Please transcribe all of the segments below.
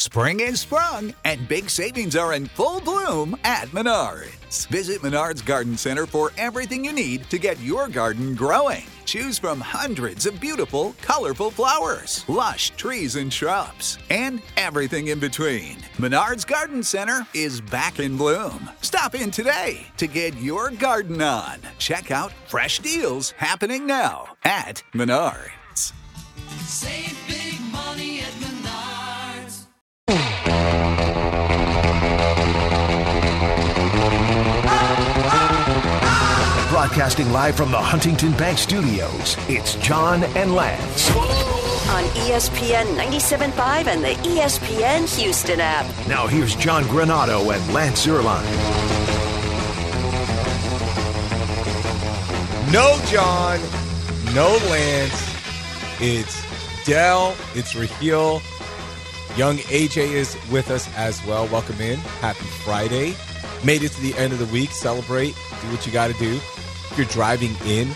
Spring is sprung, and big savings are in full bloom at Menards. Visit Menards Garden Center for everything you need to get your garden growing. Choose from hundreds of beautiful, colorful flowers, lush trees and shrubs, and everything in between. Menards Garden Center is back in bloom. Stop in today to get your garden on. Check out fresh deals happening now at Menards. Save big money at Menards. Broadcasting live from the Huntington Bank Studios, it's John and Lance. On ESPN 97.5 and the ESPN Houston app. Now here's John Granado and Lance Zierlein. No John, no Lance. It's Dell, it's Raheel. Young AJ is with us as well. Welcome in. Happy Friday. Made it to the end of the week. Celebrate. Do what you got to do. If you're driving in,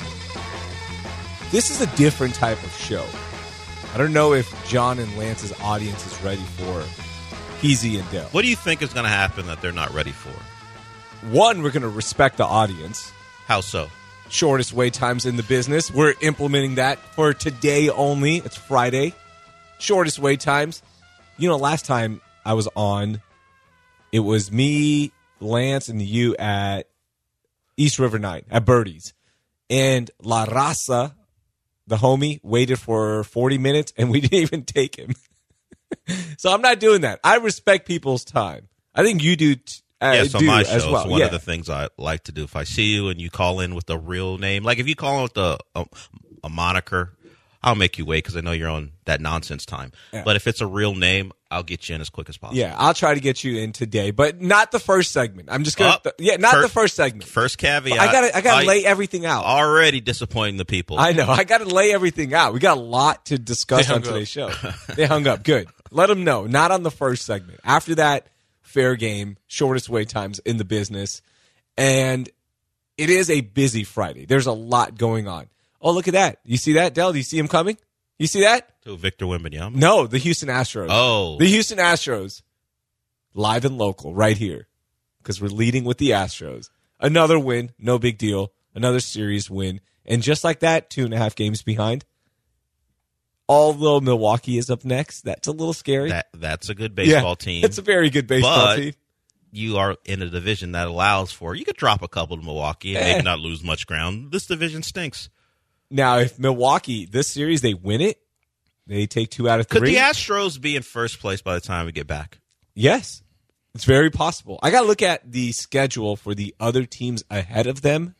this is a different type of show. I don't know if John and Lance's audience is ready for Peasy and Dell. What do you think is going to happen that they're not ready for? One, we're going to respect the audience. How so? Shortest wait times in the business. We're implementing that for today only. It's Friday. Shortest wait times. You know, last time I was on, it was me, Lance, and you at East River Night at Birdie's. And La Raza, the homie, waited for 40 minutes, and we didn't even take him. So I'm not doing that. I respect people's time. I think you do Yes, on my show, as well. it's one of the things I like to do. If I see you and you call in with a real name, like if you call in with a moniker, I'll make you wait because I know you're on that nonsense time. Yeah. But if it's a real name, I'll get you in as quick as possible. Yeah, I'll try to get you in today, but not the first segment. I'm just going to the first segment. First caveat. I got to lay everything out. Already disappointing the people. I know. I got to lay everything out. We got a lot to discuss on today's show. They hung up. Good. Let them know. Not on the first segment. After that, fair game, shortest wait times in the business. And it is a busy Friday. There's a lot going on. Oh, look at that. You see that, Dell? Do you see him coming? You see that? To Victor Wembanyama? No, the Houston Astros. Oh. The Houston Astros. Live and local right here because we're leading with the Astros. Another win, no big deal. Another series win. And just like that, 2.5 games behind. Although Milwaukee is up next, that's a little scary. That's a good baseball team. It's a very good baseball team. You are in a division that allows for, you could drop a couple to Milwaukee and maybe not lose much ground. This division stinks. Now, if Milwaukee, this series, they win it, they take 2 out of 3. Could the Astros be in first place by the time we get back? Yes. It's very possible. I got to look at the schedule for the other teams ahead of them.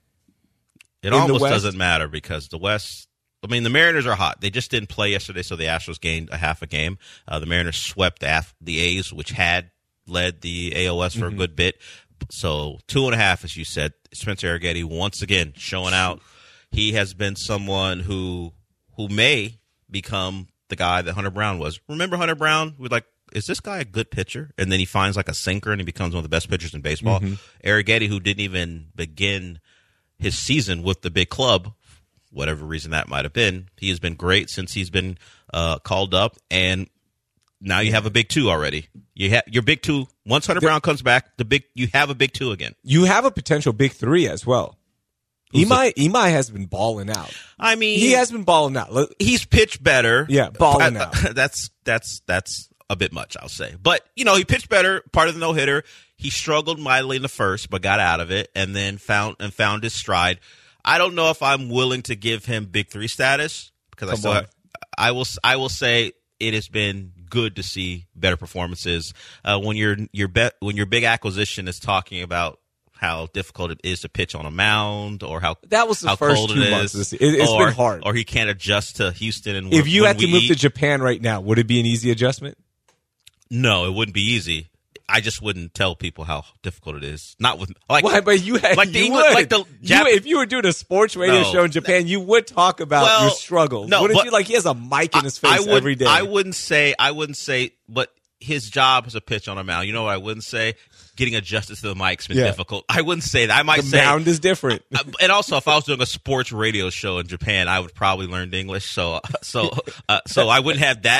It almost doesn't matter because the West, I mean, the Mariners are hot. They just didn't play yesterday, so the Astros gained a half a game. The Mariners swept the A's, which had led the AOS for a good bit. So 2.5, as you said. Spencer Arrighetti once again showing out. He has been someone who may become the guy that Hunter Brown was. Remember Hunter Brown? We're like, is this guy a good pitcher? And then he finds like a sinker and he becomes one of the best pitchers in baseball. Arrighetti, who didn't even begin his season with the big club, whatever reason that might have been, he has been great since he's been called up. And now you have a big 2 already. You have your big 2. Once Hunter Brown comes back, you have a big 2 again. You have a potential big 3 as well. Imai has been balling out. I mean, he has been balling out. He's pitched better. Yeah, balling out. That's a bit much, I'll say. But he pitched better. Part of the no hitter. He struggled mightily in the first, but got out of it, and then found his stride. I don't know if I'm willing to give him big 3 status because I will say it has been good to see better performances when your big acquisition is talking about how difficult it is to pitch on a mound, or how that was the first cold 2 months. It's been hard, or he can't adjust to Houston. And if you had to move to Japan right now, would it be an easy adjustment? No, it wouldn't be easy. I just wouldn't tell people how difficult it is. Not with like, why, but you had, like the English, like the if you were doing a sports radio show in Japan, you would talk about your struggles. No, wouldn't you? Like he has a mic in his face every day. I wouldn't say, but his job is a pitch on a mound. You know what I wouldn't say? Getting adjusted to the mic's been difficult. I wouldn't say that. I might say the mound is different. And also, if I was doing a sports radio show in Japan, I would probably learn English. So I wouldn't have that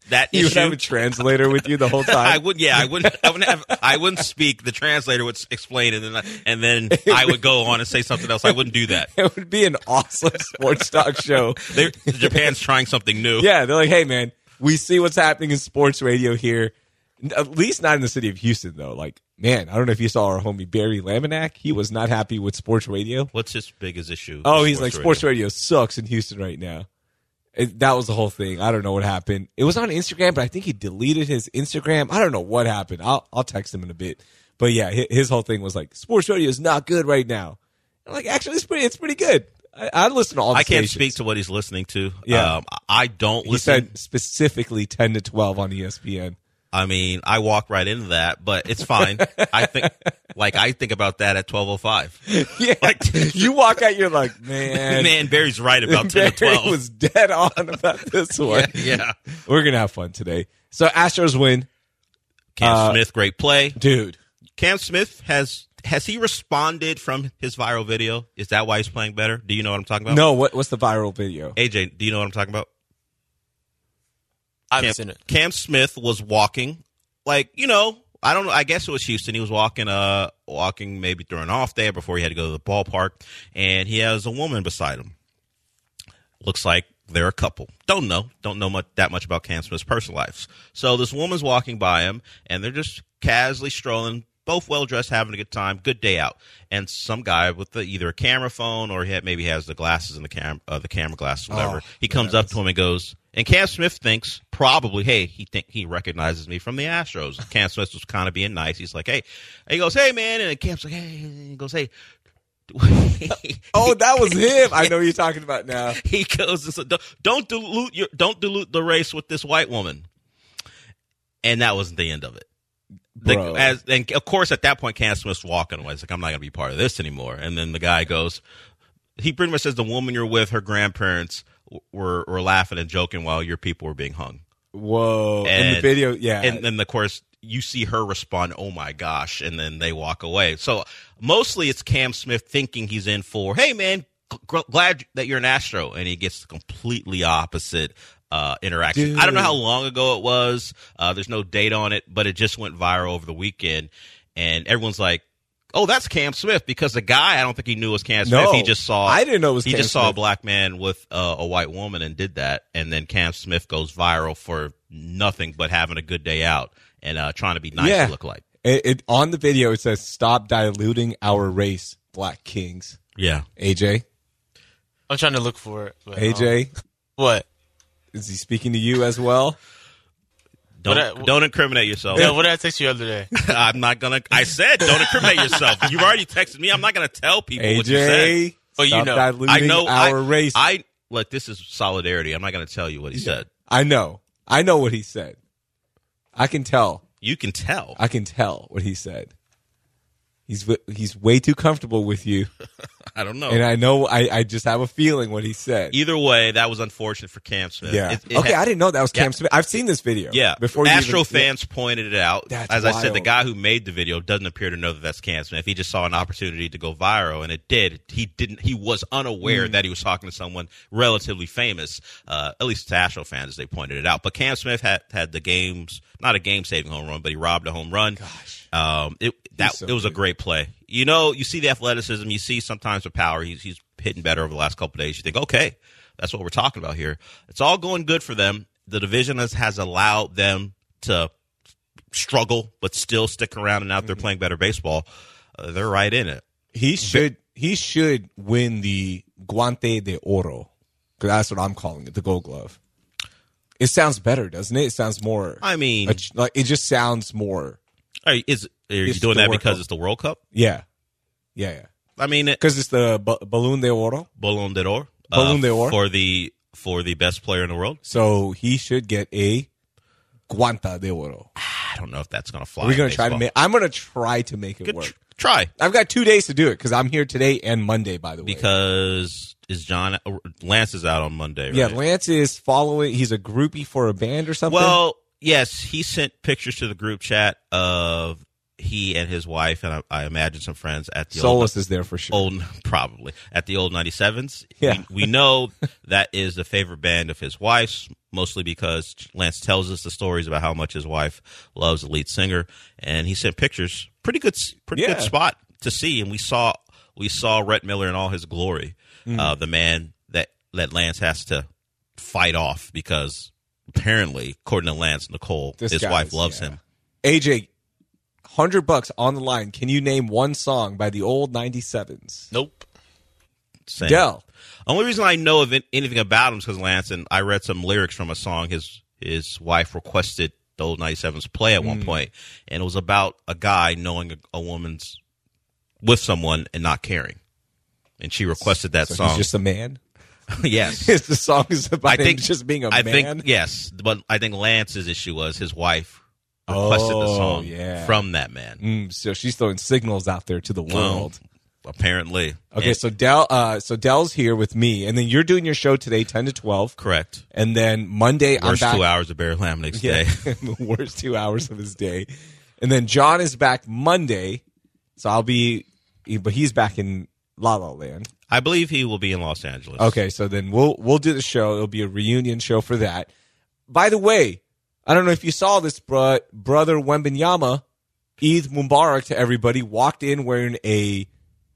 that You issue. would have a translator with you the whole time. I would. Yeah, I wouldn't speak. The translator would explain it, and then I would go on and say something else. I wouldn't do that. It would be an awesome sports talk show. Japan's trying something new. Yeah, they're like, hey, man, we see what's happening in sports radio here. At least not in the city of Houston, though. Like, man, I don't know if you saw our homie Barry Laminack. He was not happy with sports radio. What's his biggest issue? Oh, he's like, sports radio sucks in Houston right now. That was the whole thing. I don't know what happened. It was on Instagram, but I think he deleted his Instagram. I don't know what happened. I'll text him in a bit. But yeah, his whole thing was like, sports radio is not good right now. I'm like, actually, it's pretty good. I listen to all the I can't stations. speak to what he's listening to. Yeah. I don't He listen. said specifically 10 to 12 on ESPN. I mean, I walk right into that, but it's fine. I think about that at 12:05. Yeah, Like, you walk out, you're like, man. Man, Barry's right about 10 to Barry 12. was dead on about this one. Yeah. We're going to have fun today. So Astros win. Cam Smith, great play. Dude. Cam Smith has he responded from his viral video? Is that why he's playing better? Do you know what I'm talking about? No, what's the viral video? AJ, do you know what I'm talking about? I haven't seen it. Cam Smith was walking, like, I don't know. I guess it was Houston. He was walking maybe during an off day before he had to go to the ballpark, and he has a woman beside him. Looks like they're a couple. Don't know that much about Cam Smith's personal lives. So this woman's walking by him, and they're just casually strolling, both well-dressed, having a good time, good day out. And some guy with either a camera phone or maybe has the glasses in the camera glasses, whatever. He comes up to him and goes, and Cam Smith thinks probably, hey, he recognizes me from the Astros. Cam Smith was kind of being nice. He's like, hey. And he goes, hey, man. And Cam's like, hey. And he goes, hey. Oh, that was him. I know who you're talking about now. He goes, don't dilute the race with this white woman. And that wasn't the end of it. And of course, at that point, Cam Smith's walking away. He's like, I'm not going to be part of this anymore. And then the guy goes, he pretty much says the woman you're with, her grandparents were laughing and joking while your people were being hung. Whoa. In the video, yeah. And then, of course, you see her respond, oh, my gosh, and then they walk away. So mostly it's Cam Smith thinking he's in for, hey, man, glad that you're an Astro. And he gets the completely opposite interaction. Dude. I don't know how long ago it was. There's no date on it, but it just went viral over the weekend. And everyone's like, oh, that's Cam Smith, because the guy, I don't think he knew it was Cam Smith. No, He just saw. I didn't know it was He Cam just saw a Smith. black man with a white woman and did that, and then Cam Smith goes viral for nothing but having a good day out and trying to be nice. Yeah. To look like. On the video, it says, stop diluting our race, Black Kings. Yeah. AJ? I'm trying to look for it. But, AJ? what? Is he speaking to you as well? Don't incriminate yourself. Yeah, what did I text you the other day? I'm not gonna. I said don't incriminate yourself. You've already texted me. I'm not gonna tell people what you said. AJ, Oh, you stop know. diluting I know our race. Look, this is solidarity. I'm not gonna tell you what he said. I know what he said. I can tell. You can tell. I can tell what he said. He's way too comfortable with you, I don't know. and I know. I just have a feeling what he said. Either way, that was unfortunate for Cam Smith. Yeah. It Okay, I didn't know that was Cam Yeah. Smith. I've seen this video. Yeah, Before you Astro even- fans pointed it out. That's As I said, the wild. guy who made the video doesn't appear to know that that's Cam Smith. He just saw an opportunity to go viral, and it did. He was unaware that he was talking to someone relatively famous. At least to Astro fans, as they pointed it out. But Cam Smith had the game's not a game-saving home run, but he robbed a home run. Gosh. It was a great play. You see the athleticism. You see sometimes the power. He's hitting better over the last couple of days. You think, okay, that's what we're talking about here. It's all going good for them. The division has allowed them to struggle, but still stick around and out there playing better baseball. They're right in it. He should win the Guante de Oro, because that's what I'm calling it, the Gold Glove. It sounds better, doesn't it? It sounds more. I mean, like it just sounds more. are you doing that because it's the World Cup? Yeah. I mean, Because it's the Balloon de Oro, Ballon d'Or. Ballon d'Or. for the best player in the world. so he should get a Guanta de Oro. I don't know if that's going to fly. We're in gonna try to baseball. make. I'm gonna try to make it Good work. try. I've got 2 days to do it because I'm here today and Monday. By the way, Because Lance is out on Monday, right? yeah, Lance is following. He's a groupie for a band or something. Well, yes, he sent pictures to the group chat of he and his wife, and I imagine some friends at the Solus is there for sure. Probably at the old 97s. Yeah. We know that is the favorite band of his wife's, mostly because Lance tells us the stories about how much his wife loves the lead singer, and he sent pictures. Pretty good spot to see, and we saw Rhett Miller in all his glory, the man that Lance has to fight off because apparently, according to Lance, Nicole, his wife loves him. AJ, $100 on the line. Can you name one song by the old 97s? Nope. Same. Dell. Only reason I know of anything about him is because Lance, and I read some lyrics from a song his wife requested the old 97s play at one point, and it was about a guy knowing a woman's with someone and not caring. And she requested that song. He's just a man? Yes. The song is about him just being a man? Yes, but I think Lance's issue was his wife requested the song from that man. So she's throwing signals out there to the world. Apparently. Okay, so Dell's here with me, and then you're doing your show today, 10 to 12. Correct. And then Monday, I'm back. 2 hours of Barry Lamnick's day. The worst 2 hours of his day. And then John is back Monday, so but he's back in La La Land. I believe he will be in Los Angeles. Okay, so then we'll do the show. It'll be a reunion show for that. By the way, I don't know if you saw this, but Brother Wembanyama, Eid Mubarak to everybody, walked in wearing an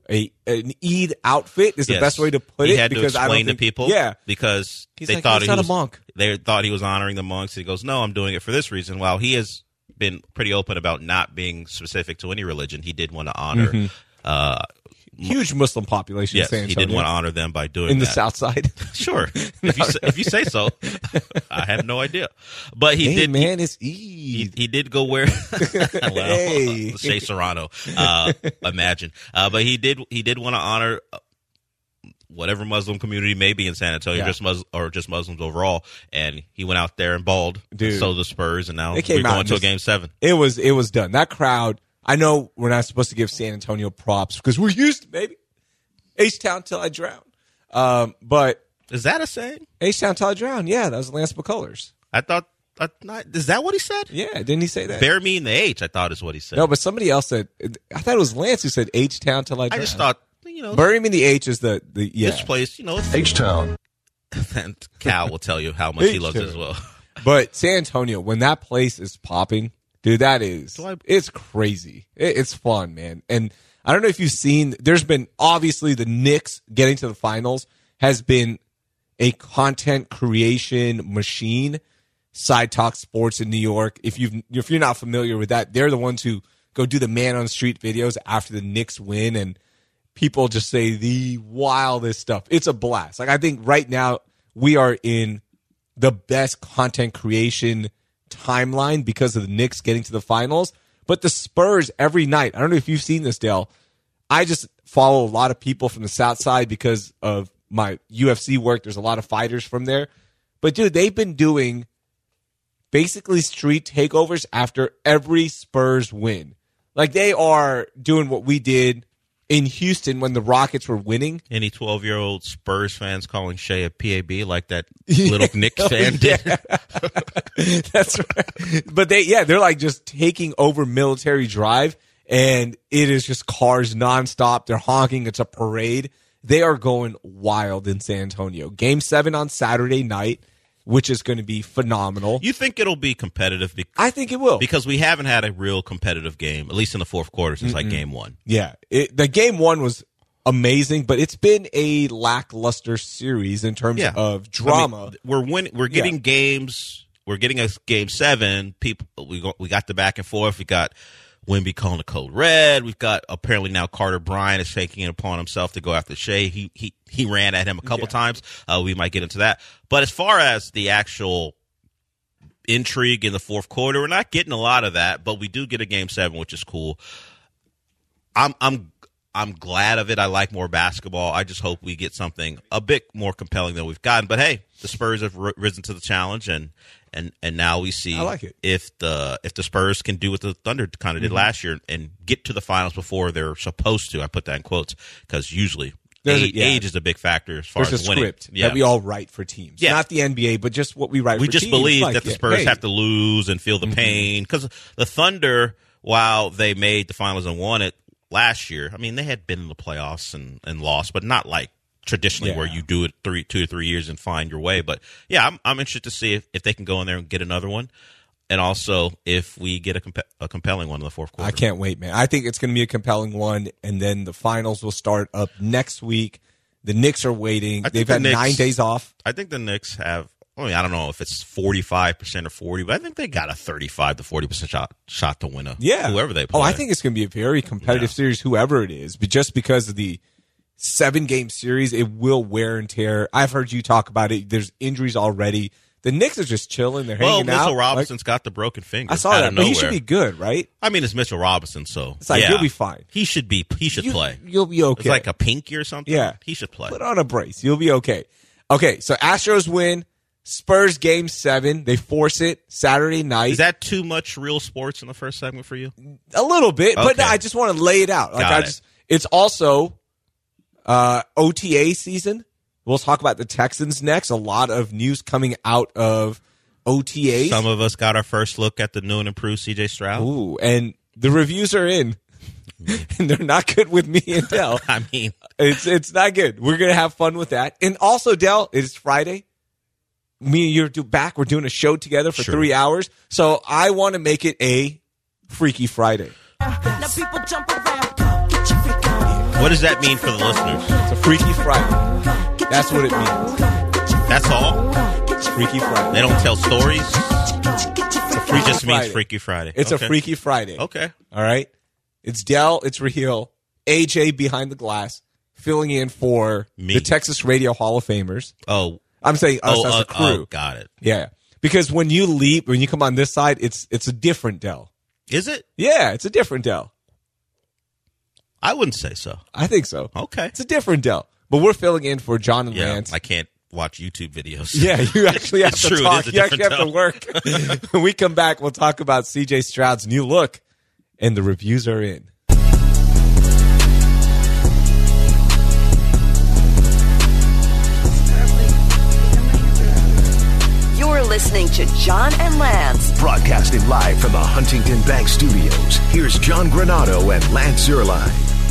Eid outfit is the best way to put it. He had to explain to people. Yeah. Because he's they thought he was a monk. They thought he was honoring the monks. He goes, no, I'm doing it for this reason. While he has been pretty open about not being specific to any religion, he did want to honor huge Muslim population. Yes, in San Antonio. He did want to honor them by doing in that. the South Side. Sure, if you say so. I had no idea, but he did. Man, it's Eid. He did go wear. Shea Serrano, imagine. But he did want to honor whatever Muslim community may be in San Antonio, just Muslims overall. And he went out there and balled. Dude. So the Spurs, and now we're going to a Game 7. It was done. That crowd. I know we're not supposed to give San Antonio props because we're Houston, baby. H-Town till I drown. But is that a saying? H-Town till I drown. Yeah, that was Lance McCullers. I thought. Is that what he said? Yeah, didn't he say that? Bear me in the H, I thought is what he said. No, but somebody else said. I thought it was Lance who said H-Town till I drown. I just thought, bury me in the H is the This place, it's H-Town. And Cal will tell you how much he loves it as well. But San Antonio, when that place is popping, dude, it's crazy. It's fun, man. And I don't know if you've seen, there's been, obviously, the Knicks getting to the finals has been a content creation machine. Side Talk Sports in New York. If you're not familiar with that, they're the ones who go do the man on the street videos after the Knicks win, and people just say the wildest stuff. It's a blast. Like, I think right now we are in the best content creation timeline because of the Knicks getting to the finals. But the Spurs every night, I don't know if you've seen this, Dale. I just follow a lot of people from the South Side because of my UFC work. There's a lot of fighters from there. But, dude, they've been doing basically street takeovers after every Spurs win. Like, they are doing what we did in Houston when the Rockets were winning. Any 12-year-old Spurs fans calling Shea a PAB like that little Knicks fan did. That's right. But they're like just taking over Military Drive, and it is just cars nonstop. They're honking. It's a parade. They are going wild in San Antonio. Game 7 on Saturday night, which is going to be phenomenal. You think it'll be competitive? I think it will. Because we haven't had a real competitive game, at least in the fourth quarter, since like Game 1. Yeah. The Game 1 was amazing, but it's been a lackluster series in terms of drama. I mean, we're getting games. We're getting a Game 7. We got the back and forth. We got Wemby calling the code red. We've got apparently now Carter Bryant is taking it upon himself to go after Shea. He ran at him a couple times. We might get into that. But as far as the actual intrigue in the fourth quarter, we're not getting a lot of that, but we do get a Game 7, which is cool. I'm glad of it. I like more basketball. I just hope we get something a bit more compelling than we've gotten. But hey, the Spurs have risen to the challenge, and now we see if the Spurs can do what the Thunder kind of did last year and get to the finals before they're supposed to. I put that in quotes because usually age is a big factor as far as winning. There's a script that we all write for teams. Yeah. Not the NBA, but just what we write for teams. We just believe that the Spurs have to lose and feel the pain because the Thunder while they made the finals and won it last year, I mean, they had been in the playoffs and lost, but not like traditionally where you do it 2 to 3 years and find your way. But yeah, I'm interested to see if they can go in there and get another one. And also if we get a compelling one in the fourth quarter. I can't wait, man. I think it's going to be a compelling one. And then the finals will start up next week. The Knicks are waiting. They've had 9 days off. I think the Knicks have, I don't know if it's 45% or 40, but I think they got a 35 to 40% shot to win whoever they play. Oh, I think it's going to be a very competitive series, whoever it is. But just because of the 7-game series, it will wear and tear. I've heard you talk about it. There's injuries already. The Knicks are just chilling. They're hanging out. Mitchell Robinson's got the broken finger. I saw that, but he should be good, right? I mean, it's Mitchell Robinson, so it's like he'll be fine. He should play. You'll be okay. It's like a pinky or something. Yeah, he should play. Put on a brace. You'll be okay. Okay, so Astros win. Spurs Game 7. They force it Saturday night. Is that too much real sports in the first segment for you? A little bit, but I just want to lay it out. It's also OTA season. We'll talk about the Texans next. A lot of news coming out of OTAs. Some of us got our first look at the new and improved CJ Stroud. Ooh, and the reviews are in. And they're not good with me and Dell. I mean, it's not good. We're going to have fun with that. And also, Dell, it is Friday. Me and you're back. We're doing a show together for 3 hours. So I want to make it a Freaky Friday. Now people jump around, get your freak on. What does that mean for the listeners? It's a Freaky Friday. That's what it means. That's all? Freaky Friday. They don't tell stories? It just means Freaky Friday. It's a Freaky Friday. Okay. All right? It's Dell, it's Raheel, AJ behind the glass, filling in for the Texas Radio Hall of Famers. Oh. I'm saying us as a crew. Oh, got it. Yeah. Because when you come on this side, it's a different Dell. Is it? Yeah, it's a different Dell. I wouldn't say so. I think so. Okay. It's a different Dell. But we're filling in for John and Lance. I can't watch YouTube videos. Yeah, you actually have to talk. You actually have to work. When we come back, we'll talk about CJ Stroud's new look, and the reviews are in. You're listening to John and Lance. Broadcasting live from the Huntington Bank Studios. Here's John Granado and Lance Zierlein.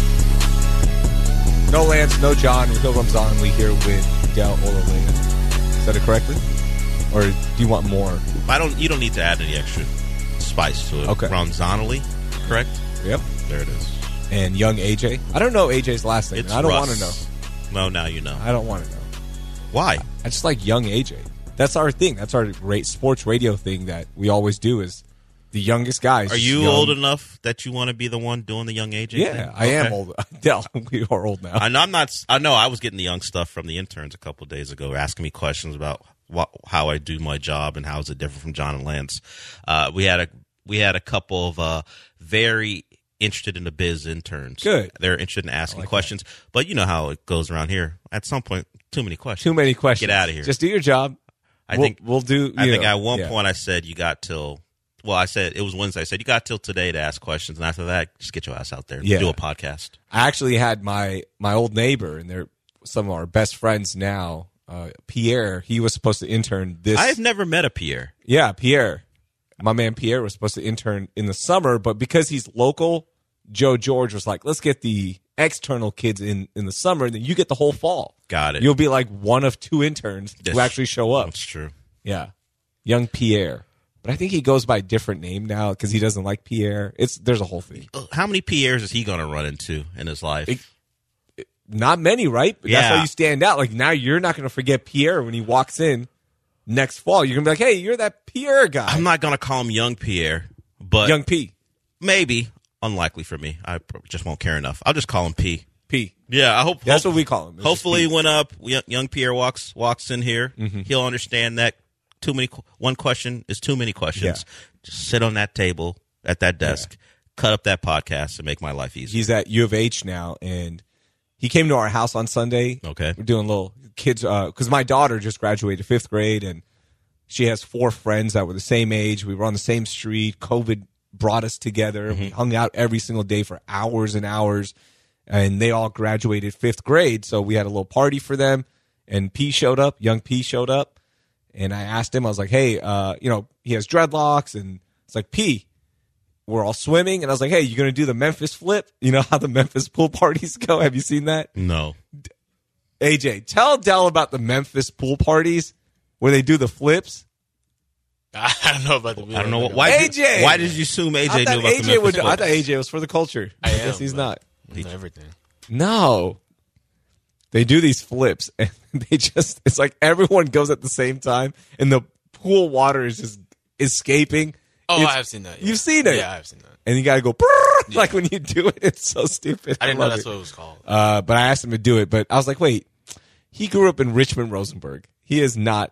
No Lance, no John. Raheel Ramzanli here with Dell Olaleya. Said it correctly? Or do you want more? You don't need to add any extra spice to it. Okay. Ramzanli, correct? Yep. There it is. And young AJ. I don't know AJ's last name. I don't want to know. No, now you know. I don't want to know. Why? I just like young AJ. That's our thing. That's our great sports radio thing that we always do is the youngest guys. Are you old enough that you want to be the one doing the young AJ thing? Yeah, I am old. Dell, we are old now. I know I'm not. I know I was getting the young stuff from the interns a couple of days ago, asking me questions about how I do my job and how is it different from John and Lance. We had a couple of very interested in the biz interns. Good. They're interested in asking questions, but you know how it goes around here. At some point, too many questions. Too many questions. Get out of here. Just do your job. I think at one point I said you got till. Well, I said it was Wednesday. I said you got till today to ask questions, and after that, just get your ass out there. Yeah. Do a podcast. I actually had my old neighbor, and they're some of our best friends now. Pierre, he was supposed to intern this. I've never met a Pierre. Yeah, Pierre. My man Pierre was supposed to intern in the summer, but because he's local, Joe George was like, let's get the external kids in the summer, and then you get the whole fall. Got it. You'll be like one of 2 interns who actually show up. That's true. Yeah. Young Pierre. But I think he goes by a different name now because he doesn't like Pierre. There's a whole thing. How many Pierres is he going to run into in his life? Not many, right? But yeah. That's why you stand out. Like now you're not going to forget Pierre when he walks in next fall. You're going to be like, hey, you're that Pierre guy. I'm not going to call him Young Pierre, but Young P. Maybe. Unlikely for me. I just won't care enough. I'll just call him P. P. Yeah, I hope that's what we call him. Hopefully, when Young Pierre walks in here, he'll understand that one question is too many questions. Yeah. Just sit on that table at that desk, cut up that podcast, and make my life easier. He's at U of H now, and he came to our house on Sunday. Okay, we're doing little kids because my daughter just graduated 5th grade, and she has 4 friends that were the same age. We were on the same street. COVID brought us together. We hung out every single day for hours and hours. And they all graduated 5th grade, so we had a little party for them. And P showed up, young P showed up, and I asked him, I was like, hey, he has dreadlocks, and it's like, P, we're all swimming, and I was like, hey, you going to do the Memphis flip? You know how the Memphis pool parties go? Have you seen that? No. AJ, tell Dell about the Memphis pool parties where they do the flips. I don't know about the video. I don't know. Why did you assume AJ knew about the Memphis flips? I thought AJ was for the culture. I guess he's not. Everything. No. They do these flips, and it's like everyone goes at the same time, and the pool water is just escaping. Oh, I have seen that. Yeah. You've seen it? Yeah, I've seen that. And you got to go, like when you do it, it's so stupid. I didn't know that's what it was called. But I asked him to do it, but I was like, wait, he grew up in Richmond, Rosenberg. He's not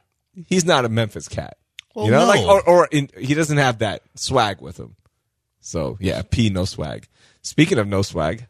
a Memphis cat. Well, you know, no. He doesn't have that swag with him. So yeah, no swag. Speaking of no swag,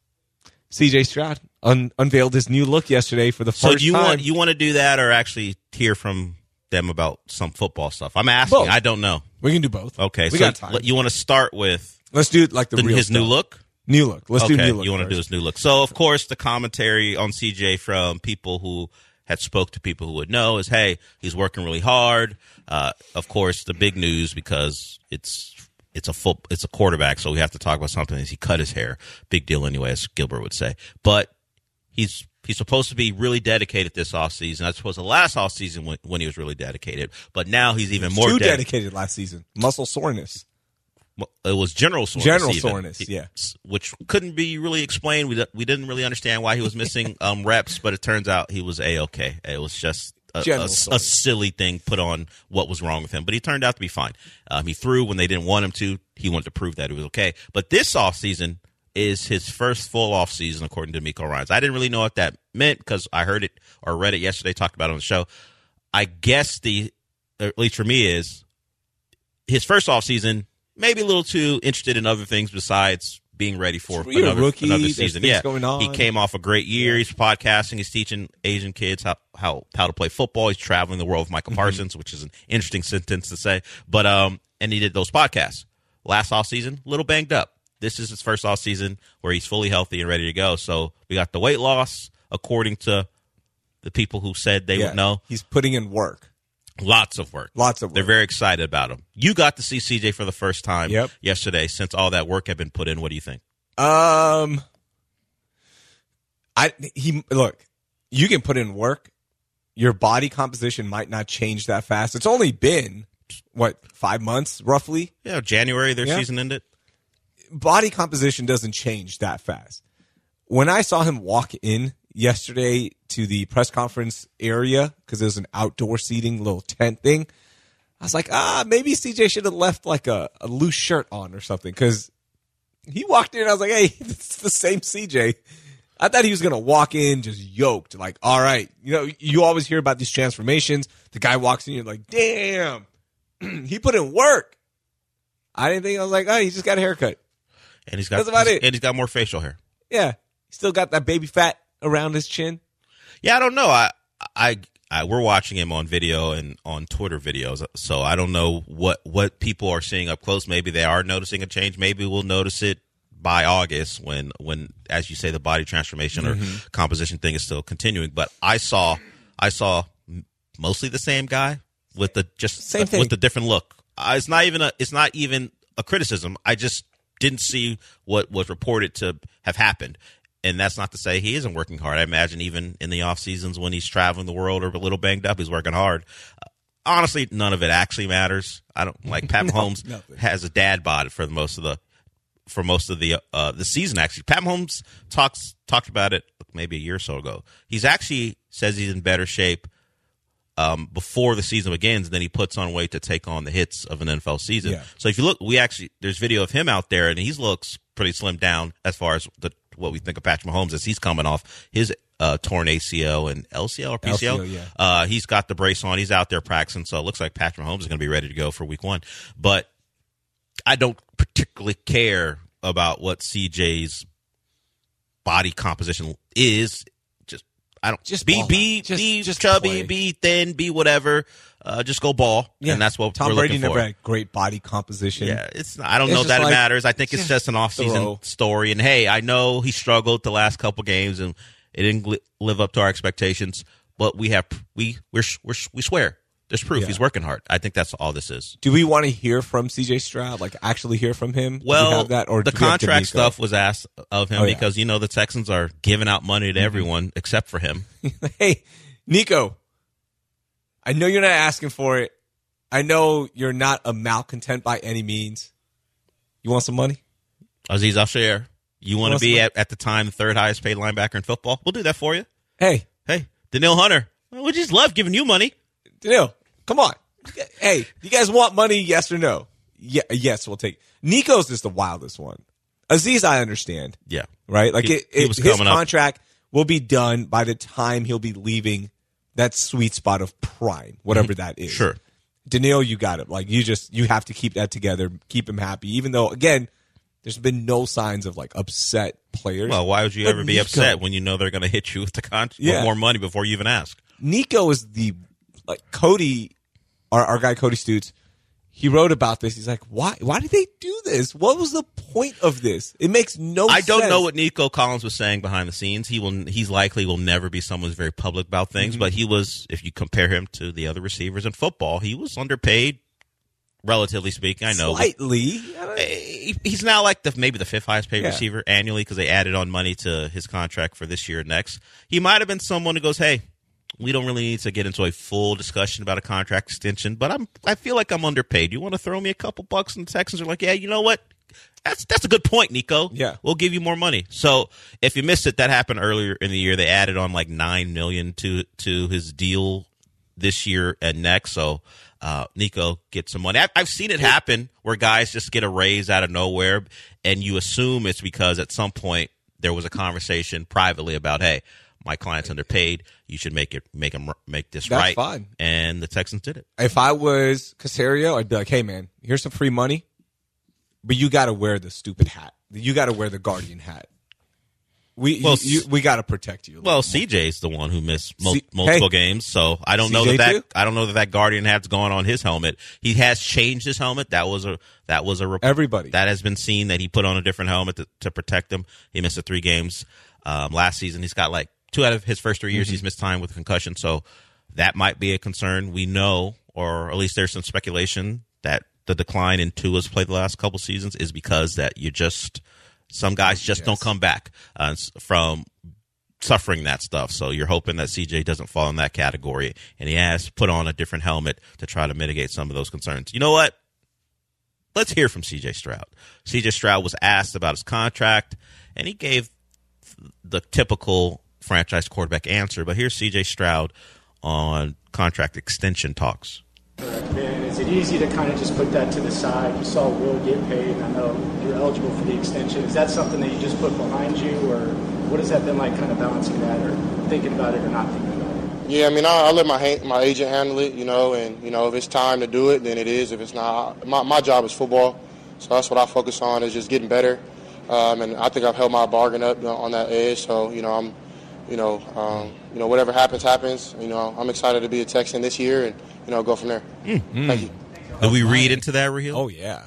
CJ Stroud unveiled his new look yesterday for the first time. So you want to do that or actually hear from them about some football stuff? I'm asking. Both. I don't know. We can do both. Okay, we got time. You want to start with? Let's do it like his stuff. new look. New look. Let's do new look. You want to do his new look. So of course the commentary on CJ from people who had spoke to people who would know is, hey, he's working really hard. Of course, the big news, because it's a quarterback, so we have to talk about something, is he cut his hair. Big deal anyway, as Gilbert would say. But he's supposed to be really dedicated this offseason. I suppose the last offseason when he was really dedicated. But now he's even more dedicated last season. Muscle soreness. Well, it was general soreness. General soreness, yeah. Which couldn't be really explained. We didn't really understand why he was missing reps, but it turns out he was A-okay. It was just a silly thing put on what was wrong with him. But he turned out to be fine. He threw when they didn't want him to. He wanted to prove that he was okay. But this offseason is his first full offseason, according to D'Amico Ryans. I didn't really know what that meant because I heard it or read it yesterday, talked about it on the show. I guess at least for me, is his first offseason, maybe a little too interested in other things besides being ready for another season. Yeah, going on. He came off a great year. He's podcasting. He's teaching Asian kids how to play football. He's traveling the world with Michael Parsons, which is an interesting sentence to say. But and he did those podcasts. Last offseason, a little banged up. This is his first offseason where he's fully healthy and ready to go. So we got the weight loss, according to the people who said they would know. He's putting in work. Lots of work. They're very excited about him. You got to see CJ for the first time yesterday since all that work had been put in. What do you think? Look, you can put in work. Your body composition might not change that fast. It's only been, 5 months roughly? Yeah, January their season ended. Body composition doesn't change that fast. When I saw him walk in yesterday to the press conference area, because there was an outdoor seating little tent thing, I was like, maybe CJ should have left like a loose shirt on or something, because he walked in and I was like, hey, it's the same CJ. I thought he was going to walk in just yoked, like, all right. You know, you always hear about these transformations. The guy walks in, you're like, damn, he put in work. I didn't think, I was like, he just got a haircut. And he's got, that's about it. And he's got more facial hair. Yeah. He still got that baby fat around his chin. Yeah, I don't know. We're watching him on video and on Twitter videos, so I don't know what people are seeing up close. Maybe they are noticing a change. Maybe we'll notice it by August when as you say, the body transformation or composition thing is still continuing. But I saw mostly the same guy with the with the different look. It's not even a criticism. I just didn't see what was reported to have happened. And that's not to say he isn't working hard. I imagine even in the off seasons when he's traveling the world or a little banged up, he's working hard. Honestly, none of it actually matters. I don't like Pat Mahomes has a dad bod for most of the season. Actually, Pat Mahomes talked about it maybe a year or so ago. He's actually says he's in better shape before the season begins, and then he puts on weight to take on the hits of an NFL season. Yeah. So if you look, there's video of him out there, and he looks pretty slimmed down as far as what we think of Patrick Mahomes as he's coming off his torn ACL and LCL or PCL. Yeah. He's got the brace on. He's out there practicing, so it looks like Patrick Mahomes is going to be ready to go for week 1. But I don't particularly care about what CJ's body composition is. Just be chubby, play. Be thin, be whatever. Just go ball, and that's what Tom we're Brady looking for. never had great body composition. Yeah, I don't know that it matters. I think it's just an off-season story. And hey, I know he struggled the last couple games, and it didn't live up to our expectations. But we swear There's proof. Yeah. He's working hard. I think that's all this is. Do we want to hear from C.J. Stroud? Like actually hear from him? Well, do we have that, or the do we have contract D'Amico? stuff was asked of him because, the Texans are giving out money to everyone except for him. Hey, Nico, I know you're not asking for it. I know you're not a malcontent by any means. You want some money? Aziz Al-Shair, you want to be at the time the third highest paid linebacker in football? We'll do that for you. Hey, Daniil Hunter, we just love giving you money. Daniil, come on. Hey, you guys want money, yes or no? Yeah, yes, we'll take it. Nico's is the wildest one. Aziz, I understand. Yeah. Right? Like he was his coming up. contract will be done by the time he'll be leaving that sweet spot of prime, whatever that is. Sure. Daniil, you got it. Like you have to keep that together, keep him happy, even though, again, there's been no signs of like upset players. Well, why would you ever be Nico, upset when you know they're going to hit you with the with more money before you even ask? Nico is Cody, our guy Cody Stutes. He wrote about this. He's like, why did they do this? What was the point of this? It makes no sense. I don't know what Nico Collins was saying behind the scenes. He's likely will never be someone who's very public about things, but he was, if you compare him to the other receivers in football, he was underpaid, relatively speaking. I know. Slightly. He's now like maybe the fifth highest paid receiver annually because they added on money to his contract for this year and next. He might have been someone who goes, hey, we don't really need to get into a full discussion about a contract extension, but I feel like I'm underpaid. You want to throw me a couple bucks? And the Texans are like, yeah, you know what? That's a good point, Nico. Yeah. We'll give you more money. So if you missed it, that happened earlier in the year. They added on like $9 million to his deal this year and next. So Nico gets some money. I've seen it happen where guys just get a raise out of nowhere, and you assume it's because at some point there was a conversation privately about, hey, my client's underpaid. You should make this That's right. fine. And the Texans did it. If I was Caserio, I'd be like, hey, man, here's some free money, but you got to wear the stupid hat. You got to wear the Guardian hat. We got to protect you. Well, CJ's the one who missed multiple games, so I don't know that Guardian hat's gone on his helmet. He has changed his helmet. That was a everybody that has been seen that he put on a different helmet to protect him. He missed 3 games last season. He's got like 2 out of his first 3 years he's missed time with a concussion, so that might be a concern. We know, or at least there's some speculation that the decline in Tua's play the last couple seasons is because that some guys just don't come back from suffering that stuff. So you're hoping that CJ doesn't fall in that category, and he has put on a different helmet to try to mitigate some of those concerns. You know what? Let's hear from CJ Stroud. CJ Stroud was asked about his contract, and he gave the typical franchise quarterback answer. But here's CJ Stroud on contract extension talks. And is it easy to kind of just put that to the side? You saw Will get paid, and I know you're eligible for the extension. Is that something that you just put behind you, or what has that been like kind of balancing that, or thinking about it or not thinking about it? Yeah, I mean, I let my agent handle it, and, if it's time to do it, then it is. If it's not, my job is football, so that's what I focus on, is just getting better. And I think I've held my bargain up on that edge, so, I'm whatever happens. I'm excited to be a Texan this year and, go from there. Thank you. Do we read into that, Raheel? Oh, yeah.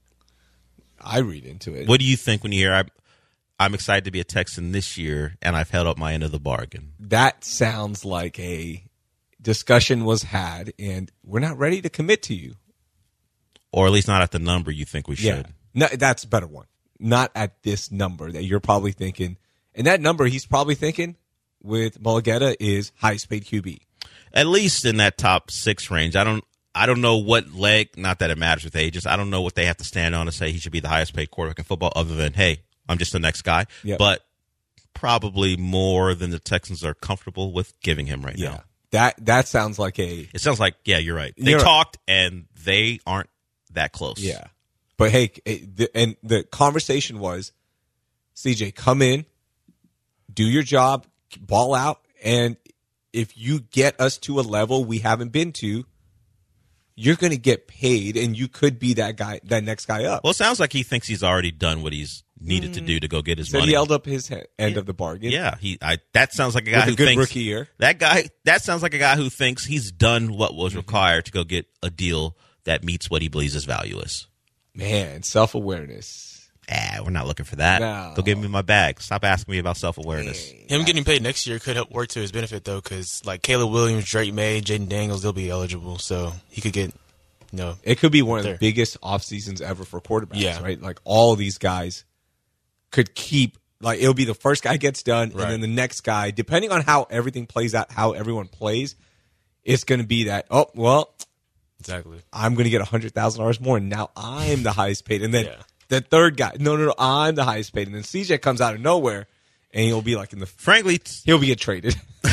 I read into it. What do you think when you hear, I'm excited to be a Texan this year, and I've held up my end of the bargain? That sounds like a discussion was had, and we're not ready to commit to you. Or at least not at the number you think we should. Yeah. No, that's a better one. Not at this number that you're probably thinking. And that number he's probably thinking with Mulugeta is highest paid QB. At least in that top 6 range. I don't know what leg, not that it matters with age, just I don't know what they have to stand on to say he should be the highest paid quarterback in football other than, hey, I'm just the next guy. Yep. But probably more than the Texans are comfortable with giving him right now. That sounds like It sounds like, yeah, you're right. They talked, and they aren't that close. Yeah. But, hey, the conversation was, CJ, come in, do your job, ball out, and if you get us to a level we haven't been to, you're going to get paid, and you could be that guy, that next guy up. Well, it sounds like he thinks he's already done what he's needed to do to go get his money. He held up his end of the bargain. Yeah, that sounds like a guy with who a good thinks rookie year. That sounds like a guy who thinks he's done what was required to go get a deal that meets what he believes his value is. Man, self-awareness. we're not looking for that. No. They'll give me my bag. Stop asking me about self-awareness. Him getting paid next year could help work to his benefit, though, because like Caleb Williams, Drake May, Jaden Daniels, they'll be eligible. So he could get, It could be one of there. the biggest off seasons ever for quarterbacks, Yeah. right? Like all of these guys could keep, like it'll be the first guy gets done, Right. and then the next guy, depending on how everything plays out, how everyone plays, it's going to be that, oh, well, exactly. I'm going to get $100,000 more, and now I'm the highest paid. And then Yeah. the third guy, no, I'm the highest paid. And then CJ comes out of nowhere, and he'll be like Frankly, he'll be get traded.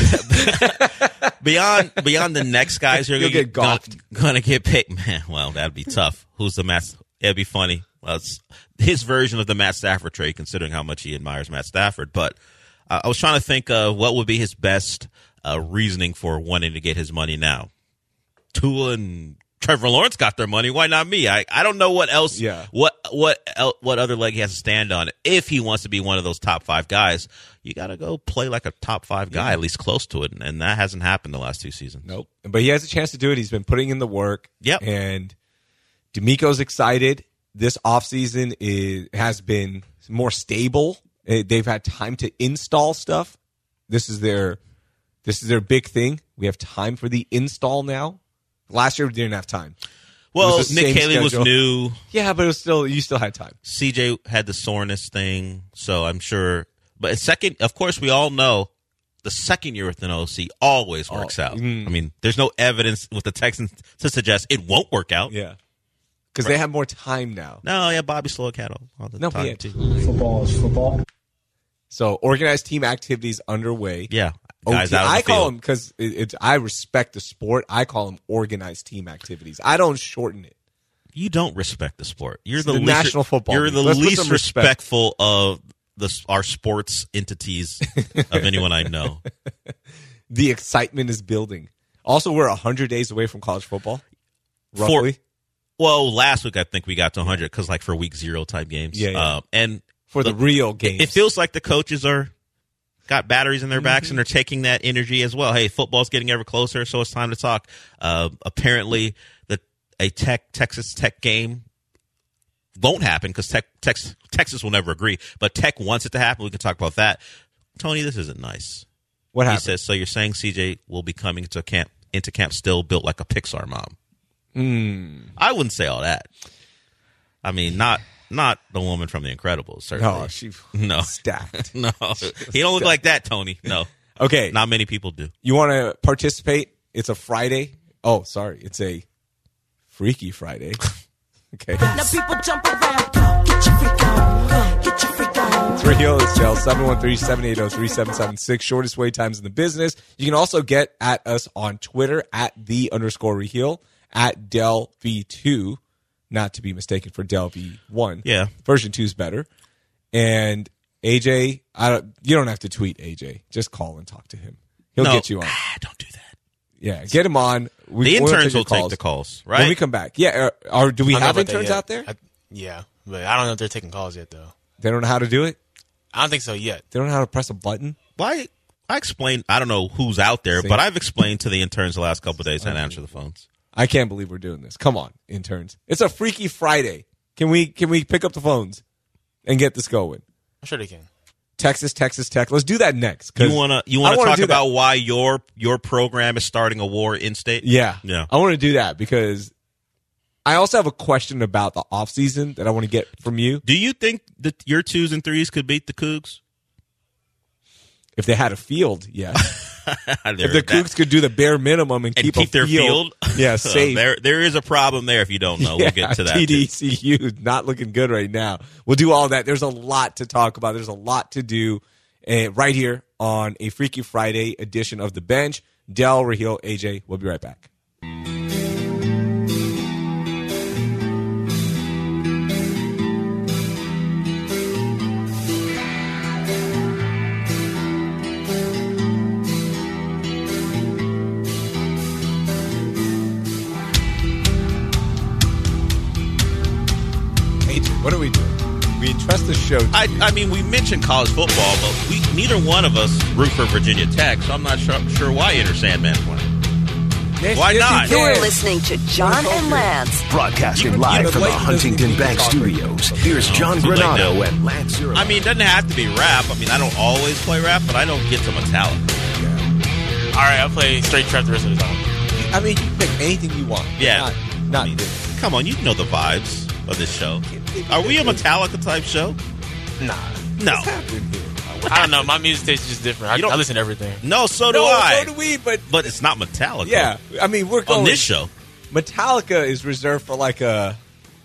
beyond the next guys who are You'll gonna get golfed. gonna get picked, man. Well, that'd be tough. Who's the Matt? It'd be funny. Well, it's his version of the Matt Stafford trade, considering how much he admires Matt Stafford. But I was trying to think of what would be his best reasoning for wanting to get his money now. Tua and Trevor Lawrence got their money. Why not me? I don't know what else. Yeah. What other leg he has to stand on if he wants to be one of those top 5 guys. You got to go play like a top 5 guy, at least close to it, and that hasn't happened the last 2 seasons. Nope. But he has a chance to do it. He's been putting in the work. Yep. And D'Amico's excited. This offseason has been more stable. They've had time to install stuff. This is their big thing. We have time for the install now. Last year we didn't have time. Well, was the Nick same Haley was schedule. new. Yeah, but you still had time. CJ had the soreness thing, so I'm sure. But second, of course, we all know the second year with an OC always works out. I mean, there's no evidence with the Texans to suggest it won't work out. Yeah. Because they have more time now. No, yeah, Bobby Slowick had all the time, yeah. too. Football is football. So organized team activities underway. Yeah, guys OT. out of the I call field. them, because I respect the sport, I call them organized team activities. I don't shorten it. You don't respect the sport. You're It's the the least, National Football You're League. the Let's put least some respect. respectful of our sports entities of anyone I know. The excitement is building. Also, we're 100 days away from college football, roughly. Well, last week I think we got to 100 because for week 0 type games. Yeah. And For the real games. it feels like the coaches got batteries in their backs and they're taking that energy as well. Hey, football's getting ever closer, so it's time to talk. Apparently, a Texas Tech game won't happen because Texas will never agree. But Tech wants it to happen. We can talk about that. Tony, this isn't nice. What He happened? says, so you're saying CJ will be coming into camp still built like a Pixar mom. I wouldn't say all that. I mean, not the woman from The Incredibles, certainly. No, she No. stacked. No, he don't look like that, Tony. No, Okay. not many people do. You want to participate? It's a Friday. Oh, sorry. It's a Freaky Friday. Okay. Now people jump around, go, get your freak on, go, get your freak on. It's Radio Cell 713-780-3776. Shortest wait times in the business. You can also get at us on Twitter at @the_Raheel, at Del V2, not to be mistaken for Del V1. Yeah. Version 2 is better. And AJ, you don't have to tweet AJ. Just call and talk to him. He'll No. get you on. Don't do that. Yeah, get him on. The We'll interns your will take the calls, When we right? come back. Yeah. Do we I don't know have about that interns yet. out there? Yeah, but I don't know if they're taking calls yet, though. They don't know how to do it? I don't think so yet. They don't know how to press a button? Why? I explained. I don't know who's out there, See? but I've explained to the interns the last couple of days how to answer the phones. I can't believe we're doing this. Come on, interns. It's a Freaky Friday. Can we pick up the phones and get this going? I'm sure they can. Texas Tech. Let's do that next. 'cause You wanna I wanna talk do about that. why your program is starting a war in state? Yeah. Yeah. I want to do that because I also have a question about the offseason that I want to get from you. Do you think that your 2s and 3s could beat the Cougs? If they had a field, yes. If There- the Cougs could do the bare minimum and keep their field, yeah, safe. there is a problem there. If you don't know, we'll get to that. too. TDCU not looking good right now. We'll do all that. There's a lot to talk about. There's a lot to do right here on a Freaky Friday edition of The Bench. Del, Raheel, AJ, we'll be right back. AJ, what are we doing? We entrust the show to you. I mean, we mentioned college football, but neither one of us root for Virginia Tech, so I'm not sure why Enter Sandman's winning. Why not? You're listening to John and Lance. Broadcasting live from the Huntington Bank Studios. Here's John Granado and Lance Zierlein. I mean, it doesn't have to be rap. I mean, I don't always play rap, but I don't get to Metallica. All right, I'll play straight trap the rest of the time. I mean, you can pick anything you want. Yeah. Not come on, you know the vibes of this show. Are we a Metallica type show? Nah. No. What's happening here? I don't know. My music taste is just different. I listen to everything. No, so do I. So do we, but it's not Metallica. Yeah, I mean, we're going on this show. Metallica is reserved for like a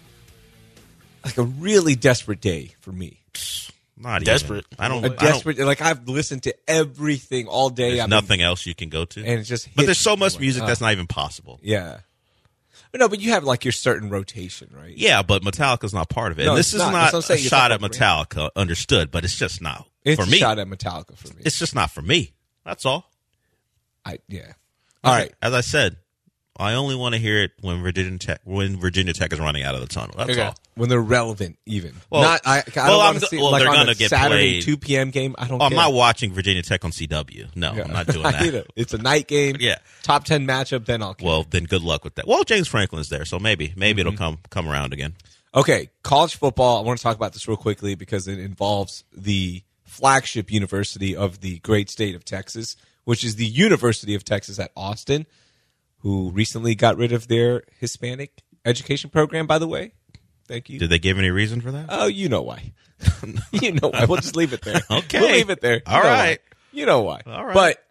really desperate day for me. Not desperate. Desperate. Like I've listened to everything all day. There's nothing else you can go to, and it's just. But there's so much music that's not even possible. Yeah. No, but you have like your certain rotation, right? Yeah, but Metallica's not part of it. No, and this is not a shot at Metallica, brand. Understood, but it's just not for me. It's a shot at Metallica for me. It's just not for me. That's all. Yeah. All right. As I said, I only want to hear it when Virginia Tech is running out of the tunnel. That's all. When they're relevant, even. Well, I don't want to see like they're on gonna a get Saturday played. 2 p.m. game. I don't I'm care. not watching Virginia Tech on CW. No, I'm not doing that. It's a night game. Yeah. Top 10 matchup, then I'll care. Well, then good luck with that. Well, James Franklin's there, so maybe it'll come around again. Okay, college football. I want to talk about this real quickly because it involves the flagship university of the great state of Texas, which is the University of Texas at Austin, who recently got rid of their Hispanic education program, by the way. Thank you. Did they give any reason for that? Oh, you know why. You know why. We'll just leave it there. Okay. We'll leave it there. All right. You know why. All right. But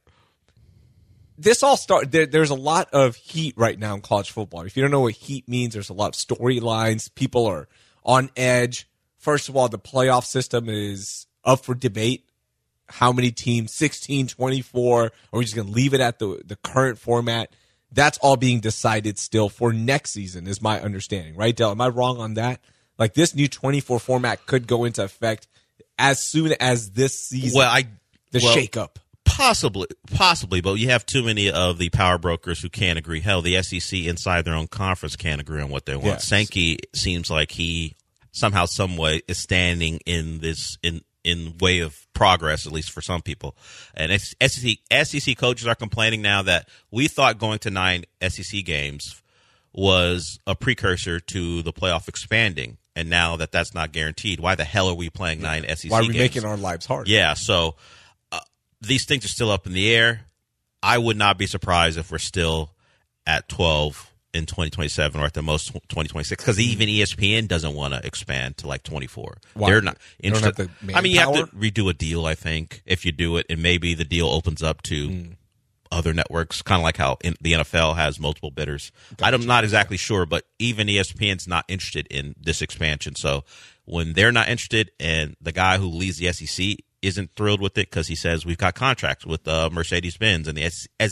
this all started. There's a lot of heat right now in college football. If you don't know what heat means, there's a lot of storylines. People are on edge. First of all, the playoff system is up for debate. How many teams? 16, 24? Are we just going to leave it at the current format? That's all being decided still for next season, is my understanding. Right, Del? Am I wrong on that? Like, this new 24 format could go into effect as soon as this season. Shakeup. Possibly, but you have too many of the power brokers who can't agree. Hell, the SEC inside their own conference can't agree on what they want. Yes. Sankey seems like he somehow, some way is standing in this in way of progress, at least for some people. And SEC coaches are complaining now that we thought going to 9 SEC games was a precursor to the playoff expanding. And now that that's not guaranteed, why the hell are we playing 9 SEC games? Why are we making our lives hard? Yeah, so these things are still up in the air. I would not be surprised if we're still at 12 in 2027 or at the most 2026, because even ESPN doesn't want to expand to like 24. Why? They're not interested. I mean, you have manpower? to redo a deal, I think, if you do it, and maybe the deal opens up to other networks, kind of like how the NFL has multiple bidders. I'm not exactly sure, but even ESPN's not interested in this expansion. So when they're not interested, and the guy who leads the SEC isn't thrilled with it because he says we've got contracts with Mercedes-Benz and the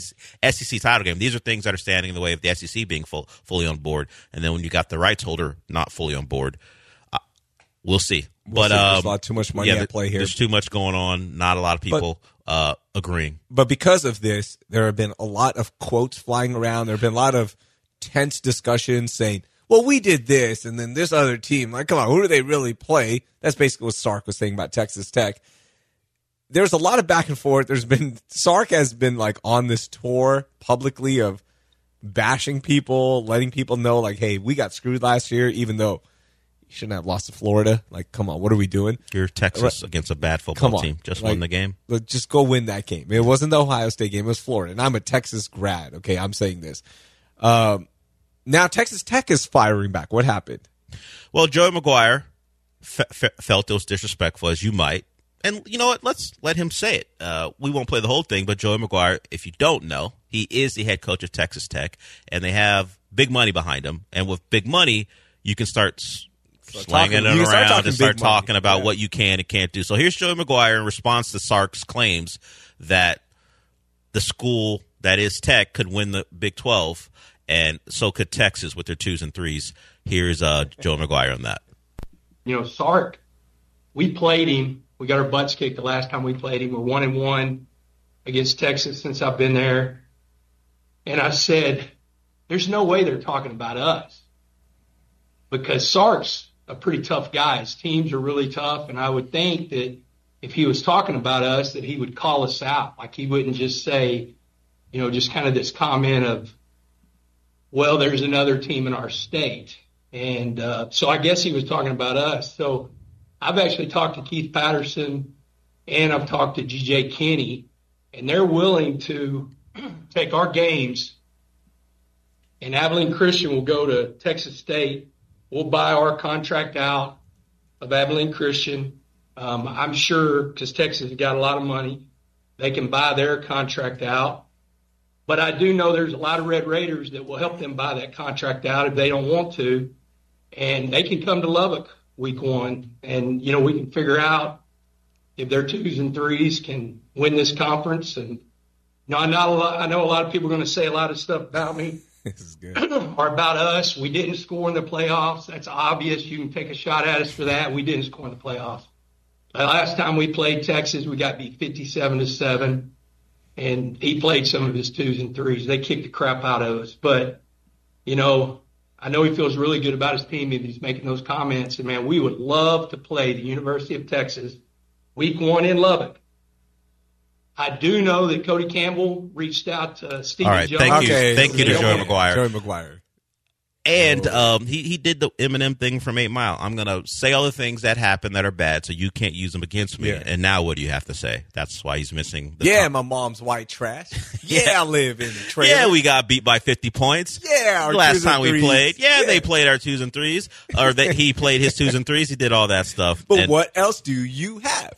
SEC title game. These are things that are standing in the way of the SEC being fully on board. And then when you got the rights holder not fully on board, we'll see. But there's a lot too much money at play here. There's too much going on. Not a lot of people agreeing. But because of this, there have been a lot of quotes flying around. There have been a lot of tense discussions saying, well, we did this, and then this other team. Like, come on, who do they really play? That's basically what Sark was saying about Texas Tech. There's a lot of back and forth. Sark has been like on this tour publicly of bashing people, letting people know like, hey, we got screwed last year, even though you shouldn't have lost to Florida. Like, come on, what are we doing? You're Texas against a bad football team. Just win the game. Just go win that game. It wasn't the Ohio State game. It was Florida. And I'm a Texas grad. Okay, I'm saying this. Now Texas Tech is firing back. What happened? Well, Joey McGuire felt it was disrespectful, as you might. And you know what? Let's let him say it. We won't play the whole thing, but Joey McGuire, if you don't know, he is the head coach of Texas Tech, and they have big money behind them. And with big money, you can start slanging it around and start talking about what you can and can't do. So here's Joey McGuire in response to Sark's claims that the school that is Tech could win the Big 12, and so could Texas with their 2s and 3s. Here's Joey McGuire on that. You know, Sark, we played him. We got our butts kicked the last time we played him. We're 1-1 against Texas since I've been there. And I said, there's no way they're talking about us, because Sark's a pretty tough guy. His teams are really tough. And I would think that if he was talking about us, that he would call us out. Like, he wouldn't just say, you know, just kind of this comment of, well, there's another team in our state. And so I guess he was talking about us. So I've actually talked to Keith Patterson and I've talked to G.J. Kinney, and they're willing to take our games, and Abilene Christian will go to Texas State. We'll buy our contract out of Abilene Christian. I'm sure, because Texas has got a lot of money, they can buy their contract out. But I do know there's a lot of Red Raiders that will help them buy that contract out if they don't want to. And they can come to Lubbock week 1, and, we can figure out if their 2s and 3s can win this conference. And I know a lot of people are going to say a lot of stuff about me. This is good. Or about us. We didn't score in the playoffs. That's obvious. You can take a shot at us for that. We didn't score in the playoffs. The last time we played Texas, we got beat 57-7, and he played some of his 2s and 3s. They kicked the crap out of us. But, I know he feels really good about his team if he's making those comments. And, man, we would love to play the University of Texas week 1 in Lubbock. I do know that Cody Campbell reached out to Stevie Jones. Thank you to Joey McGuire. Joey McGuire. And he did the Eminem thing from 8 Mile. I'm going to say all the things that happen that are bad, so you can't use them against me. Yeah. And now what do you have to say? That's why he's missing the my mom's white trash. I live in the trailer. Yeah, we got beat by 50 points. Yeah, our last time we played. Yeah, they played our 2s and 3s. Or he played his 2s and 3s. He did all that stuff. But what else do you have?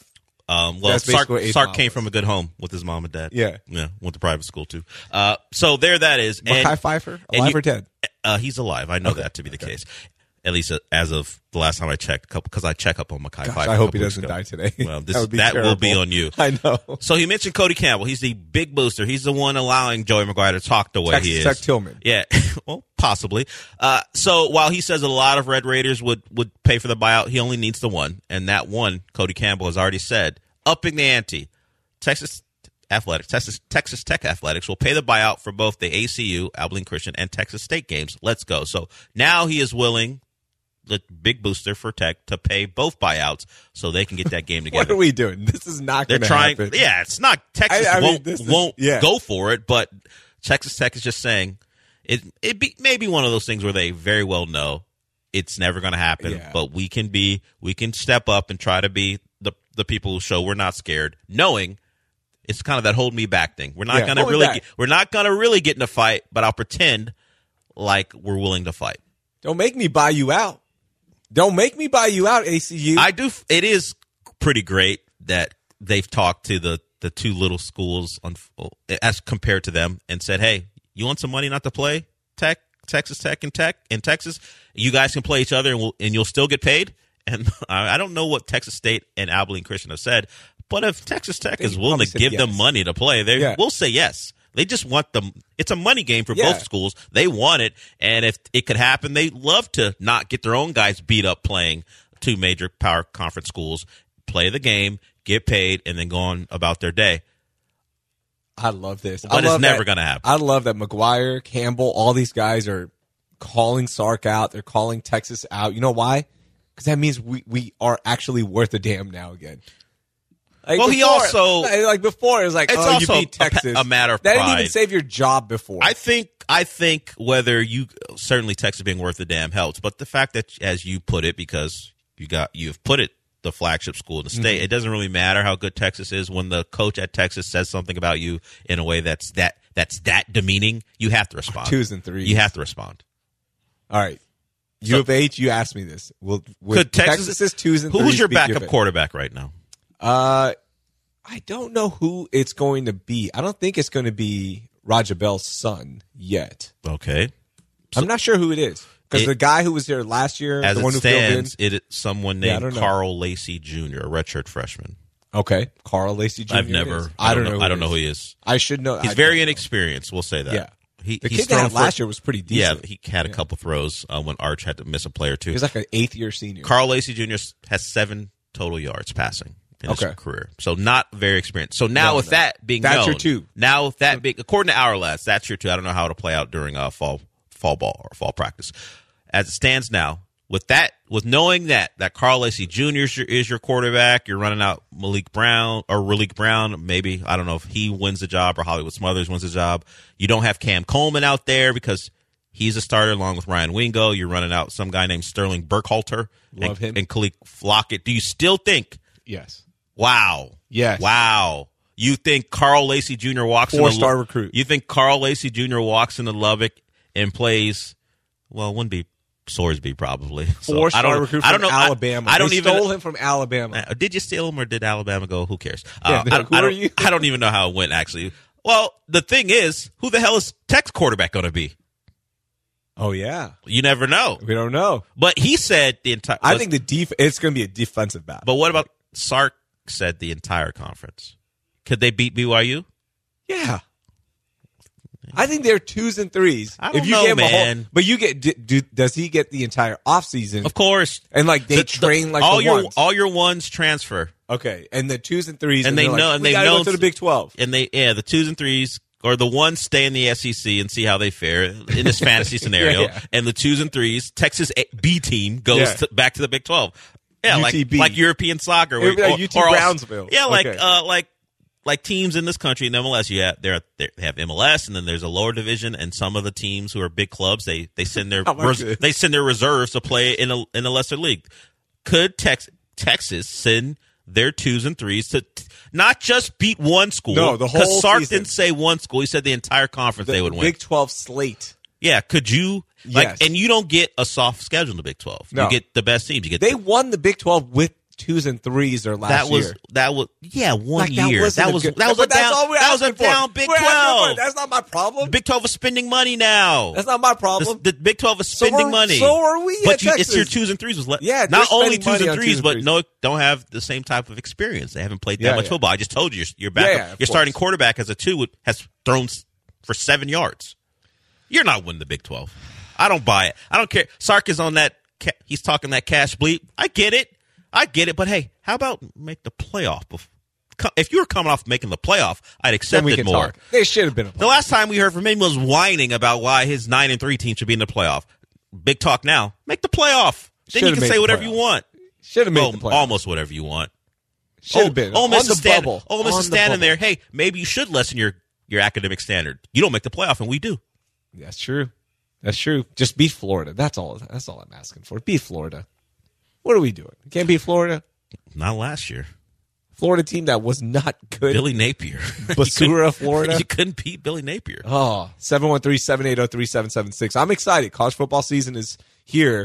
Sark came from a good home with his mom and dad. Yeah. Went to private school too. So there that is. Mekhi Phifer, alive or dead? He's alive. I know that to be the case. At least as of the last time I checked, because I check up on Mekhi Phifer. I hope he doesn't die today. Well, that will be on you. I know. So he mentioned Cody Campbell. He's the big booster. He's the one allowing Joey McGuire to talk the way he is. Tech Tillman. Yeah, well, possibly. So while he says that a lot of Red Raiders would pay for the buyout, he only needs the one. And that one, Cody Campbell has already said, upping the ante. Texas Tech Athletics will pay the buyout for both the ACU, Abilene Christian, and Texas State games. Let's go. So now he is willing, the big booster for Tech, to pay both buyouts so they can get that game together. What are we doing? This is not going to happen. Yeah, it's not. Texas won't go for it, but Texas Tech is just saying it may be one of those things where they very well know it's never going to happen, but we can step up and try to be the people who show we're not scared, knowing it's kind of that hold me back thing. We're not going to really get in a fight, but I'll pretend like we're willing to fight. Don't make me buy you out. Don't make me buy you out, ACU. I do. It is pretty great that they've talked to the two little schools as compared to them and said, hey, you want some money not to play Texas Tech and Tech in Texas? You guys can play each other and you'll still get paid. And I don't know what Texas State and Abilene Christian have said, but if Texas Tech is willing to give them money to play, they will say yes. They just want them. It's a money game for both schools. They want it, and if it could happen, they love to not get their own guys beat up playing two major power conference schools, play the game, get paid, and then go on about their day. I love this. But it's never going to happen. I love that McGuire, Campbell, all these guys are calling Sark out. They're calling Texas out. You know why? Because that means we are actually worth a damn now again. Like well, before, he also before it was like, it's oh, also you beat Texas. A matter of that pride. didn't even save your job before. I think whether you certainly Texas being worth a damn helps, but the fact that, as you put it, because you've put it the flagship school in the state, it doesn't really matter how good Texas is. When the coach at Texas says something about you in a way that's that demeaning, you have to respond. 2s and 3s. You have to respond. All right. U of H, you asked me this. Could Texas's 2s and 3s? Who's your backup quarterback right now? I don't know who it's going to be. I don't think it's going to be Raja Bell's son yet. Okay. I'm not sure who it is. Because the guy who was there last year, as the one it who stands, filled in, it's someone named Carl Lacey Jr., a redshirt freshman. Okay, Carl Lacey Jr. I don't know who he is. I should know. He's very inexperienced. We'll say that. Yeah. The kid they had last year was pretty decent. Yeah, he had a couple throws when Arch had to miss a play or two. He was like an 8th-year senior. Carl Lacey Jr. has 7 total yards passing in his career. So not very experienced. So now that being that's known, your 2. Now with that being, according to our lads, that's your 2. I don't know how it'll play out during fall ball or fall practice. As it stands now, with knowing that Carl Lacey Jr. is your quarterback, you're running out Raleek Brown. Maybe, I don't know if he wins the job or Hollywood Smothers wins the job. You don't have Cam Coleman out there because He's a starter along with Ryan Wingo. You're running out some guy named Sterling Burkhalter Love him. and Khalil Flockett. Do you still think? Yes. Wow. Yes. Wow. You think Carl Lacey Jr. walks into 4-star recruit. You think Carl Lacey Jr. walks into Lubbock and plays? Well, it wouldn't be Sorsby probably. 4-star recruit from Alabama. I don't they even stole him from Alabama. Did you steal him or did Alabama go? Who cares? Yeah, I don't even know how it went actually. Well, the thing is, who the hell is Tech's quarterback going to be? Oh yeah, you never know. We don't know. But he said the entire. I think it's going to be a defensive battle. But what about Sark said the entire conference? Could they beat BYU? Yeah. I think they're 2s and 3s. I don't know, man. But you get does he get the entire offseason? Of course. And like they train like all the your ones. all your ones transfer. Okay, and the 2s and 3s, and they know, and they gotta know go to the Big 12, and the 2s and 3s or the ones stay in the SEC and see how they fare in this fantasy scenario, and the 2s and 3s, Texas B team goes back to the Big 12. Yeah, UTB. like European soccer, or UT Brownsville. Yeah, like teams in this country in MLS, they have MLS, and then there's a lower division, and some of the teams who are big clubs, they send their reserves to play in a lesser league. Could Texas send their 2s and 3s to not just beat one school? No, the whole because Sark season. didn't say one school; he said the entire conference they would win. Big 12 slate. Yeah, could you? Yes. And you don't get a soft schedule in the Big 12. No. You get the best teams. They won the Big 12 with 2s and 3s their last year. That was 1 year. That was a down Big 12. That's not my problem. Big 12 is spending money now. That's not my problem. The Big 12 is spending money. So are we. But at it's your 2s and 3s. Not only 2s and 3s, but no, don't have the same type of experience. They haven't played that much football. I just told you, your backup, your starting quarterback as a 2 has thrown for 7 yards. You're not winning the Big 12. I don't buy it. I don't care. Sark is on that. He's talking that cash bleep. I get it. But hey, how about make the playoff? If you were coming off making the playoff, I'd accept it more. Talk. They should have been a playoff. The last time we heard from him was whining about why his 9-3 team should be in the playoff. Big talk now. Make the playoff. Then you can say whatever you want. Should have made the playoff. Almost whatever you want. Should have been. Ole Miss is standing there. Hey, maybe you should lessen your academic standard. You don't make the playoff, and we do. That's true. That's true. Just beat Florida. That's all I'm asking for. Beat Florida. What are we doing? Can't beat Florida? Not last year. Florida team that was not good. Billy Napier. Basura, Florida. You couldn't beat Billy Napier. Oh, 713-780-3776. I'm excited. College football season is here.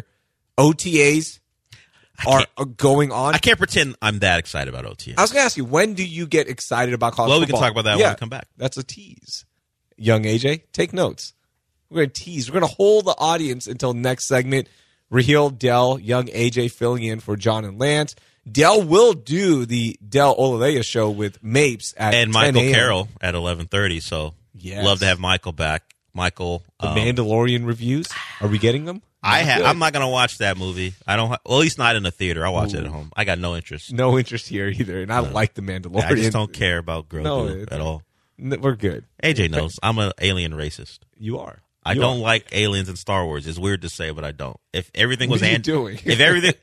OTAs are going on. I can't pretend I'm that excited about OTAs. I was going to ask you, when do you get excited about college football? Well, we can talk about that when we come back. That's a tease. Young AJ, take notes. We're going to tease. We're going to hold the audience until next segment. Raheel, Dell, Young AJ filling in for John and Lance. Dell will do the Dell Olaleya show with Mapes at 10 and Michael a.m. Carroll at 11:30. So love to have Michael back. Michael, the Mandalorian reviews. Are we getting them? I'm not going to watch that movie. I don't. Well, at least not in the theater. I'll watch it at home. I got no interest. No interest here either. And I like the Mandalorian. I just don't care about Grogu at all. We're good. AJ knows I'm an alien racist. You are. I don't like aliens in Star Wars. It's weird to say, but I don't. If everything was if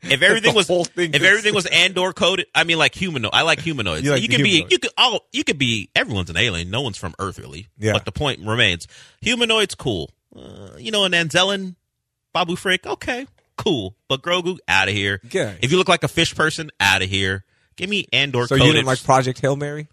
everything was Andor coded, I mean like humanoid. I like humanoids. You could be everyone's an alien. No one's from Earth really. Yeah. But the point remains, humanoids cool. An Anzellan, Babu Frick, okay, cool. But Grogu, out of here. Okay. If you look like a fish person, out of here. Give me Andor. So you didn't like Project Hail Mary?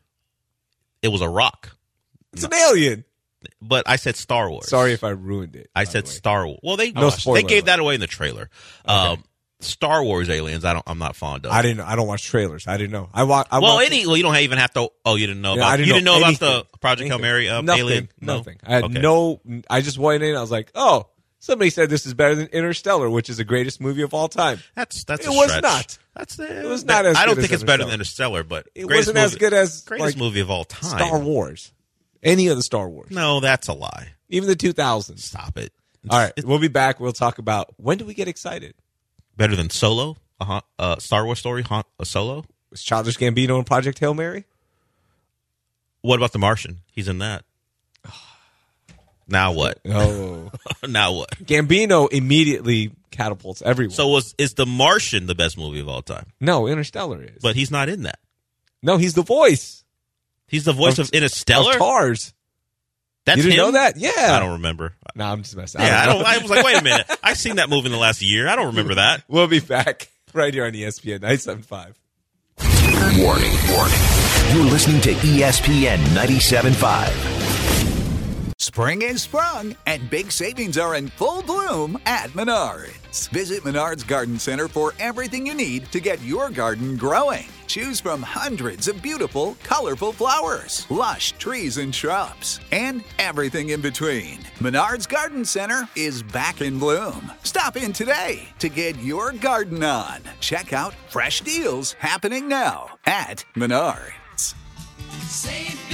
It was a rock. It's an alien. But I said Star Wars. Sorry if I ruined it. I said Star Wars. Well, they spoiler gave that away in the trailer. Okay. Star Wars aliens. I'm not fond of. I don't watch trailers. I didn't know. You don't even have to. Oh, you didn't know about. You didn't know about the Project Hail Mary alien. Nothing. I had I just went in. I was like, oh, somebody said this is better than Interstellar, which is the greatest movie of all time. It was not. It was not as. I don't good think as it's better than Interstellar, but it wasn't as good as greatest movie of all time. Star Wars. Any of the Star Wars. No, that's a lie. Even the 2000s. Stop it. All right, we'll be back. We'll talk about when do we get excited? Better than Solo? Star Wars story? Solo? Was Childish Gambino in Project Hail Mary? What about The Martian? He's in that. Now what? Oh. Now what? Gambino immediately catapults everyone. So is The Martian the best movie of all time? No, Interstellar is. But he's not in that. No, he's the voice. He's the voice of Interstellar? Of Tars. That's you didn't him? know that? Yeah. I don't remember. No, I'm just messing. Yeah, I was like, wait a minute. I've seen that movie in the last year. I don't remember that. We'll be back right here on ESPN 97.5. Warning. You're listening to ESPN 97.5. Spring is sprung, and big savings are in full bloom at Menards. Visit Menards Garden Center for everything you need to get your garden growing. Choose from hundreds of beautiful, colorful flowers, lush trees and shrubs, and everything in between. Menards Garden Center is back in bloom. Stop in today to get your garden on. Check out fresh deals happening now at Menards. Save